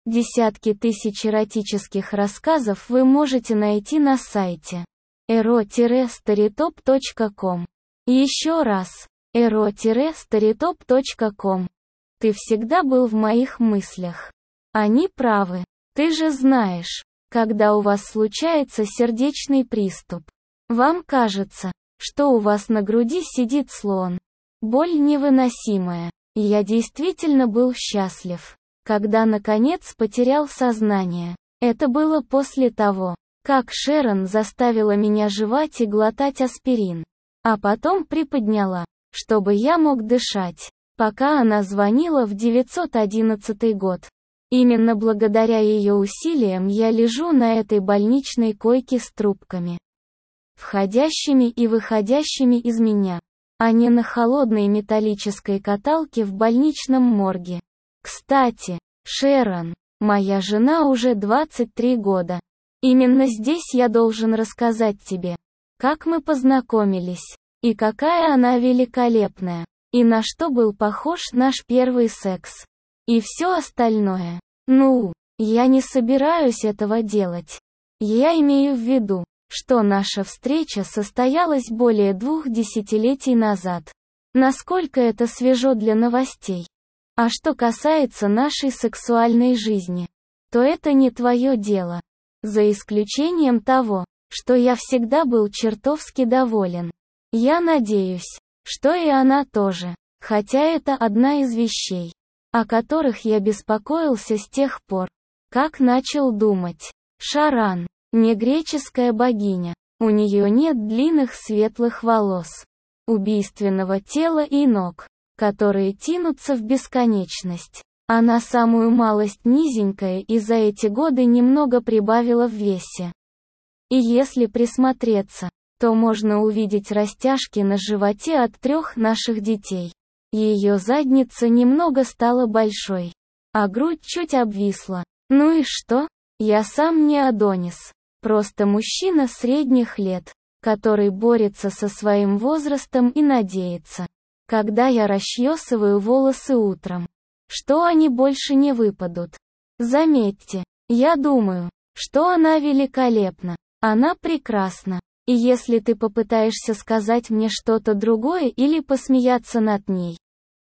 Десятки тысяч эротических рассказов вы можете найти на сайте ero-storytop.com. Еще раз, ero-storytop.com. Ты всегда был в моих мыслях. Они правы. Ты же знаешь, когда у вас случается сердечный приступ, вам кажется, что у вас на груди сидит слон. Боль невыносимая. Я действительно был счастлив, когда наконец потерял сознание. Это было после того, как Шерон заставила меня жевать и глотать аспирин, а потом приподняла, чтобы я мог дышать, пока она звонила в 911 год. Именно благодаря ее усилиям я лежу на этой больничной койке с трубками, входящими и выходящими из меня, а не на холодной металлической каталке в больничном морге. Кстати, Шерон, моя жена уже 23 года. Именно здесь я должен рассказать тебе, как мы познакомились, и какая она великолепная, и на что был похож наш первый секс, и все остальное. Ну, я не собираюсь этого делать. Я имею в виду, что наша встреча состоялась более 2 десятилетий назад. Насколько это свежо для новостей. А что касается нашей сексуальной жизни, то это не твое дело. За исключением того, что я всегда был чертовски доволен. Я надеюсь, что и она тоже, хотя это одна из вещей, о которых я беспокоился с тех пор, как начал думать. Шаран, не греческая богиня, у нее нет длинных светлых волос, убийственного тела и ног, которые тянутся в бесконечность. Она самую малость низенькая и за эти годы немного прибавила в весе. И если присмотреться, то можно увидеть растяжки на животе от 3 наших детей. Ее задница немного стала большой, а грудь чуть обвисла. Ну и что? Я сам не Адонис. Просто мужчина средних лет, который борется со своим возрастом и надеется, когда я расчесываю волосы утром, что они больше не выпадут. Заметьте, я думаю, что она великолепна, она прекрасна. И если ты попытаешься сказать мне что-то другое или посмеяться над ней,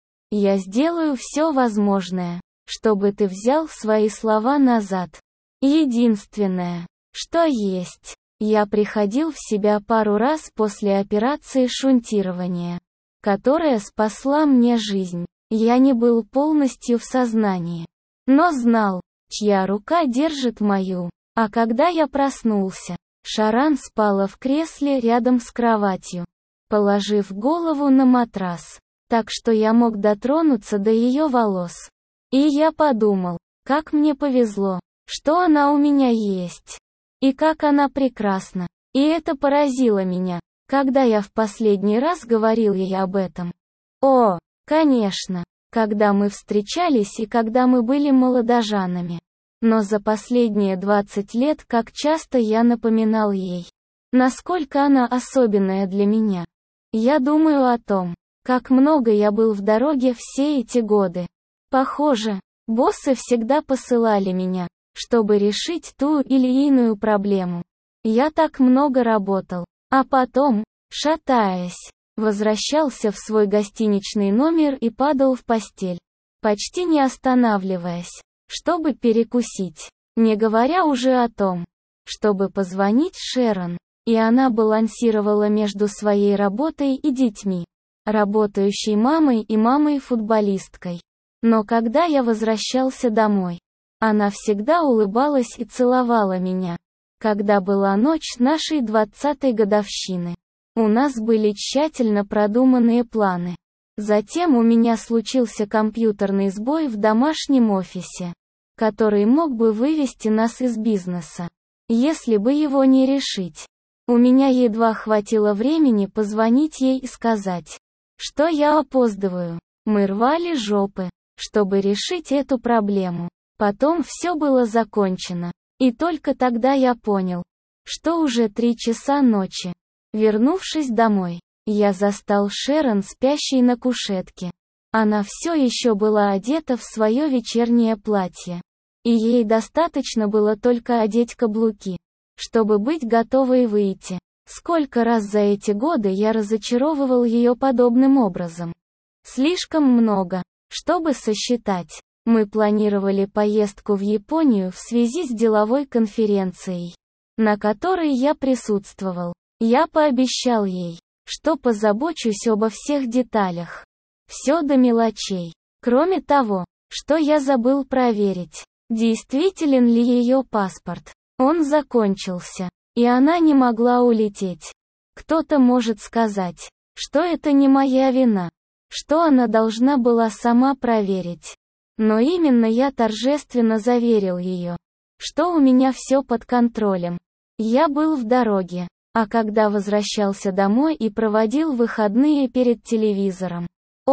я сделаю все возможное, чтобы ты взял свои слова назад. Единственное, что есть, я приходил в себя пару раз после операции шунтирования, которая спасла мне жизнь. Я не был полностью в сознании, но знал, чья рука держит мою. А когда я проснулся, Шаран спала в кресле рядом с кроватью, положив голову на матрас, так что я мог дотронуться до ее волос. И я подумал, как мне повезло, что она у меня есть. И как она прекрасна. И это поразило меня, когда я в последний раз говорил ей об этом. О, конечно, когда мы встречались и когда мы были молодоженами. Но за последние 20 лет как часто я напоминал ей, насколько она особенная для меня. Я думаю о том, как много я был в дороге все эти годы. Похоже, боссы всегда посылали меня, чтобы решить ту или иную проблему. Я так много работал, а потом, шатаясь, возвращался в свой гостиничный номер и падал в постель, почти не останавливаясь, чтобы перекусить, не говоря уже о том, чтобы позвонить Шерон, и она балансировала между своей работой и детьми, работающей мамой и мамой-футболисткой. Но когда я возвращался домой, она всегда улыбалась и целовала меня. Когда была ночь нашей 20-й годовщины, у нас были тщательно продуманные планы. Затем у меня случился компьютерный сбой в домашнем офисе, который мог бы вывести нас из бизнеса, если бы его не решить. У меня едва хватило времени позвонить ей и сказать, что я опаздываю. Мы рвали жопы, чтобы решить эту проблему. Потом все было закончено. И только тогда я понял, что уже 3 часа ночи. Вернувшись домой, я застал Шерон спящей на кушетке. Она все еще была одета в свое вечернее платье. И ей достаточно было только одеть каблуки, чтобы быть готовой выйти. Сколько раз за эти годы я разочаровывал ее подобным образом. Слишком много, чтобы сосчитать. Мы планировали поездку в Японию в связи с деловой конференцией, на которой я присутствовал. Я пообещал ей, что позабочусь обо всех деталях. Все до мелочей. Кроме того, что я забыл проверить, действителен ли ее паспорт. Он закончился, и она не могла улететь. Кто-то может сказать, что это не моя вина, что она должна была сама проверить. Но именно я торжественно заверил ее, что у меня все под контролем. Я был в дороге, а когда возвращался домой и проводил выходные перед телевизором.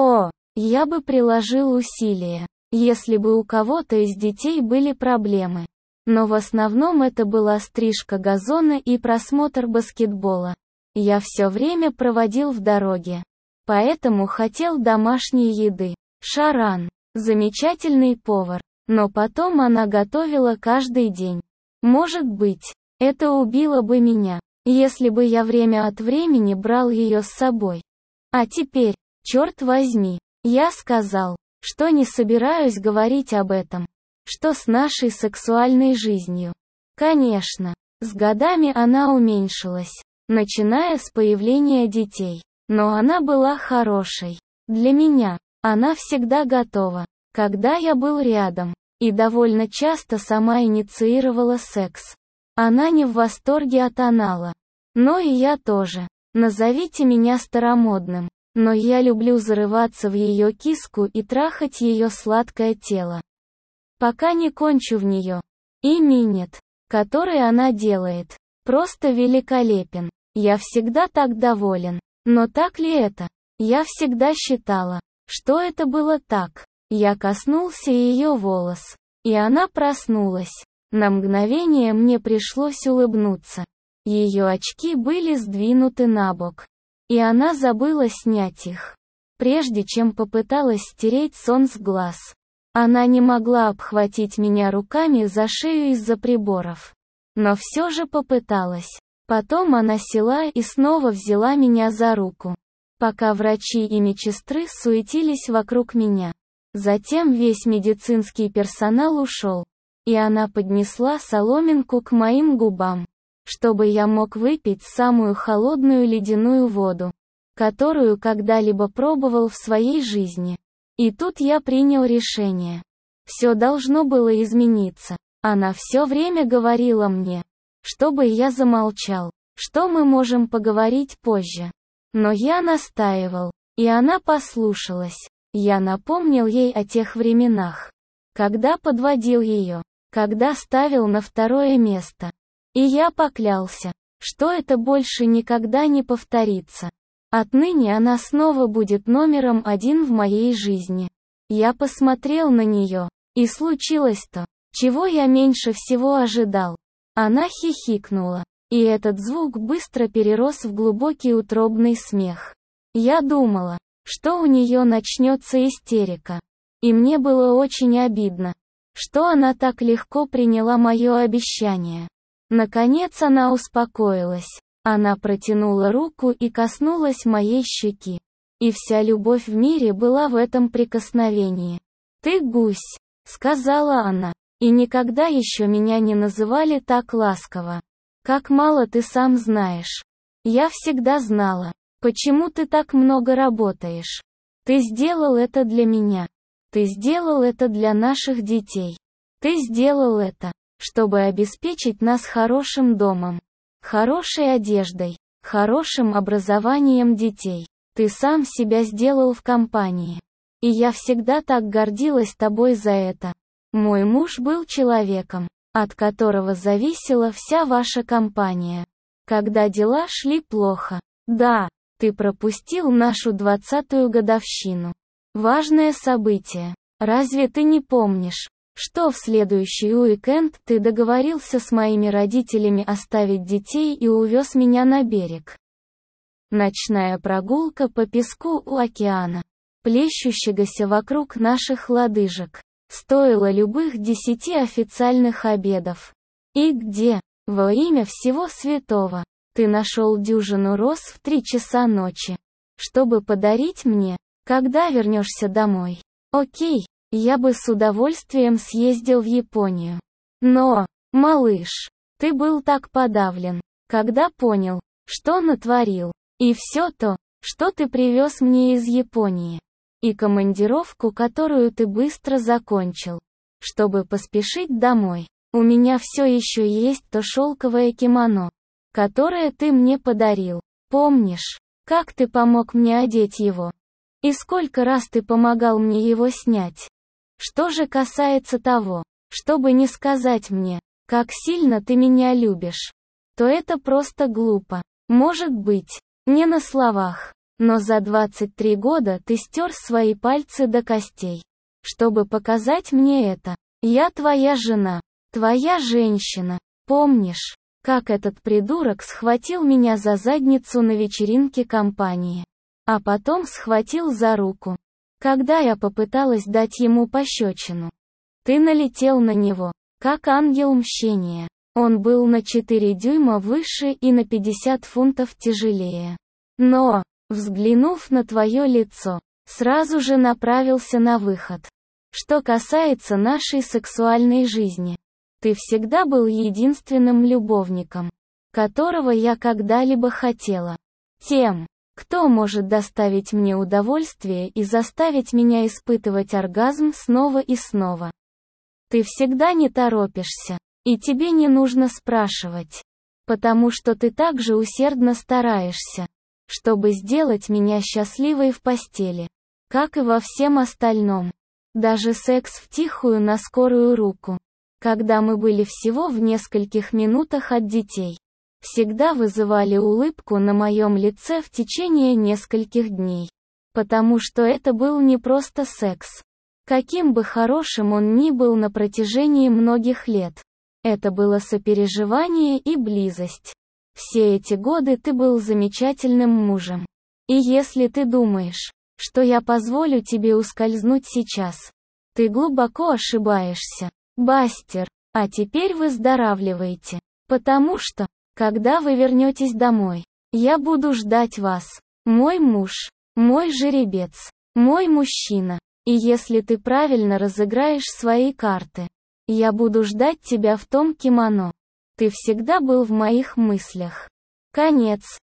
Я бы приложил усилия, если бы у кого-то из детей были проблемы. Но в основном это была стрижка газона и просмотр баскетбола. Я все время проводил в дороге. Поэтому хотел домашней еды. Шаран – замечательный повар, но потом она готовила каждый день. Может быть, это убило бы меня, если бы я время от времени брал ее с собой. А теперь, черт возьми, я сказал, что не собираюсь говорить об этом. Что с нашей сексуальной жизнью? Конечно, с годами она уменьшилась, начиная с появления детей. Но она была хорошей. Для меня, она всегда готова, когда я был рядом, и довольно часто сама инициировала секс. Она не в восторге от анала. Но и я тоже. Назовите меня старомодным, но я люблю зарываться в ее киску и трахать ее сладкое тело. Пока не кончу в нее. И минет, который она делает, просто великолепен. Я всегда так доволен. Но так ли это? Я всегда считала, что это было так. Я коснулся ее волос, и она проснулась. На мгновение мне пришлось улыбнуться. Ее очки были сдвинуты набок, и она забыла снять их, прежде чем попыталась стереть сон с глаз. Она не могла обхватить меня руками за шею из-за приборов. Но все же попыталась. Потом она села и снова взяла меня за руку. Пока врачи и медсестры суетились вокруг меня. Затем весь медицинский персонал ушел. И она поднесла соломинку к моим губам, чтобы я мог выпить самую холодную ледяную воду, которую когда-либо пробовал в своей жизни. И тут я принял решение. Все должно было измениться. Она все время говорила мне, чтобы я замолчал, что мы можем поговорить позже. Но я настаивал, и она послушалась. Я напомнил ей о тех временах, когда подводил ее, когда ставил на второе место. И я поклялся, что это больше никогда не повторится. Отныне она снова будет номером один в моей жизни. Я посмотрел на нее, и случилось то, чего я меньше всего ожидал. Она хихикнула, и этот звук быстро перерос в глубокий утробный смех. Я думала, что у нее начнется истерика. И мне было очень обидно, что она так легко приняла мое обещание. Наконец она успокоилась. Она протянула руку и коснулась моей щеки. И вся любовь в мире была в этом прикосновении. «Ты гусь», — сказала она. И никогда еще меня не называли так ласково. Как мало ты сам знаешь. Я всегда знала, почему ты так много работаешь. Ты сделал это для меня. Ты сделал это для наших детей. Ты сделал это, чтобы обеспечить нас хорошим домом, хорошей одеждой, хорошим образованием детей. Ты сам себя сделал в компании. И я всегда так гордилась тобой за это. Мой муж был человеком, от которого зависела вся ваша компания. Когда дела шли плохо. Да, ты пропустил нашу 20-ю годовщину. Важное событие. Разве ты не помнишь, что в следующий уикенд ты договорился с моими родителями оставить детей и увез меня на берег? Ночная прогулка по песку у океана, плещущегося вокруг наших лодыжек. стоило любых 10 официальных обедов. И где, во имя всего святого, ты нашел дюжину роз в 3 часа ночи, чтобы подарить мне, когда вернешься домой? Окей, я бы с удовольствием съездил в Японию. Но, малыш, ты был так подавлен, когда понял, что натворил. И все то, что ты привез мне из Японии. И командировку, которую ты быстро закончил. Чтобы поспешить домой. У меня все еще есть то шелковое кимоно, которое ты мне подарил. Помнишь, как ты помог мне одеть его? И сколько раз ты помогал мне его снять? Что же касается того, чтобы не сказать мне, как сильно ты меня любишь, то это просто глупо. Может быть, не на словах, но за 23 года ты стер свои пальцы до костей, чтобы показать мне это. Я твоя жена, твоя женщина. Помнишь, как этот придурок схватил меня за задницу на вечеринке компании, а потом схватил за руку, когда я попыталась дать ему пощечину? Ты налетел на него, как ангел мщения. Он был на 4 дюйма выше и на 50 фунтов тяжелее. Но, взглянув на твое лицо, сразу же направился на выход. Что касается нашей сексуальной жизни, ты всегда был единственным любовником, которого я когда-либо хотела. Тем, кто может доставить мне удовольствие и заставить меня испытывать оргазм снова и снова. Ты всегда не торопишься. И тебе не нужно спрашивать. Потому что ты так же усердно стараешься, чтобы сделать меня счастливой в постели, как и во всем остальном. Даже секс втихую на скорую руку, когда мы были всего в нескольких минутах от детей, всегда вызывали улыбку на моем лице в течение нескольких дней. Потому что это был не просто секс. Каким бы хорошим он ни был на протяжении многих лет. Это было сопереживание и близость. Все эти годы ты был замечательным мужем. И если ты думаешь, что я позволю тебе ускользнуть сейчас, ты глубоко ошибаешься, Бастер. А теперь выздоравливайте. Потому что, когда вы вернетесь домой, я буду ждать вас. Мой муж, мой жеребец, мой мужчина. И если ты правильно разыграешь свои карты, я буду ждать тебя в том кимоно. Ты всегда был в моих мыслях. Конец.